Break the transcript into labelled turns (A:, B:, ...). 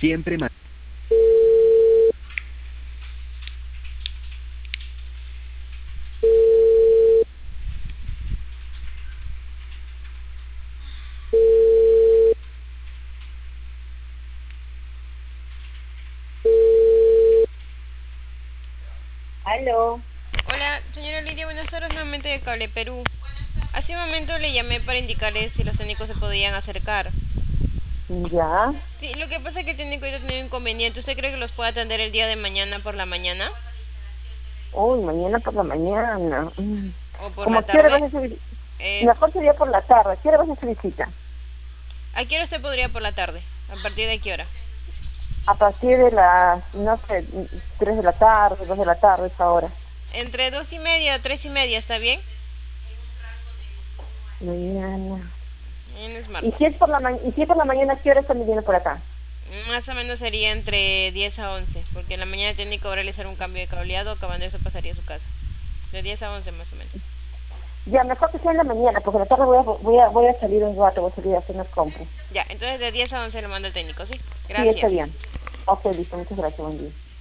A: Siempre más.
B: Aló.
C: Hola, señora Lidia, buenas tardes nuevamente de Cable Perú. Hace un momento le llamé para indicarle si los técnicos se podían acercar.
B: Ya.
C: Sí, lo que pasa es que el técnico ahorita tiene un inconveniente. ¿Usted cree que los pueda atender el día de mañana por la mañana?
B: Uy, mañana por la mañana.
C: ¿O por
B: ¿Cómo
C: la
B: a qué hora vas
C: tarde?
B: a hacer?
C: Eh,
B: Mejor sería por la tarde. ¿A qué hora vas a hacer visita?
C: ¿A qué hora usted podría por la tarde? ¿A partir de qué hora?
B: A partir de las, no sé, 3 de la tarde, 2 de la tarde, esa hora.
C: Entre 2:30 a 3:30, ¿está bien?
B: Mañana.
C: Mañana es
B: ¿Y
C: martes.
B: si es por y si es por la mañana, a qué hora están viniendo por acá?
C: Más o menos sería entre 10 a 11, porque en la mañana tiene que realizar un cambio de cableado, acabando eso pasaría a su casa. De 10 a 11 más o menos.
B: Ya, mejor que sea en la mañana, porque en la tarde voy a salir un rato, voy a salir a hacer unas compras.
C: Ya, entonces de 10 a 11 lo manda el técnico, ¿sí?
B: Sí, está
C: Gracias.
B: bien. Ok, listo, muchas gracias, buen día.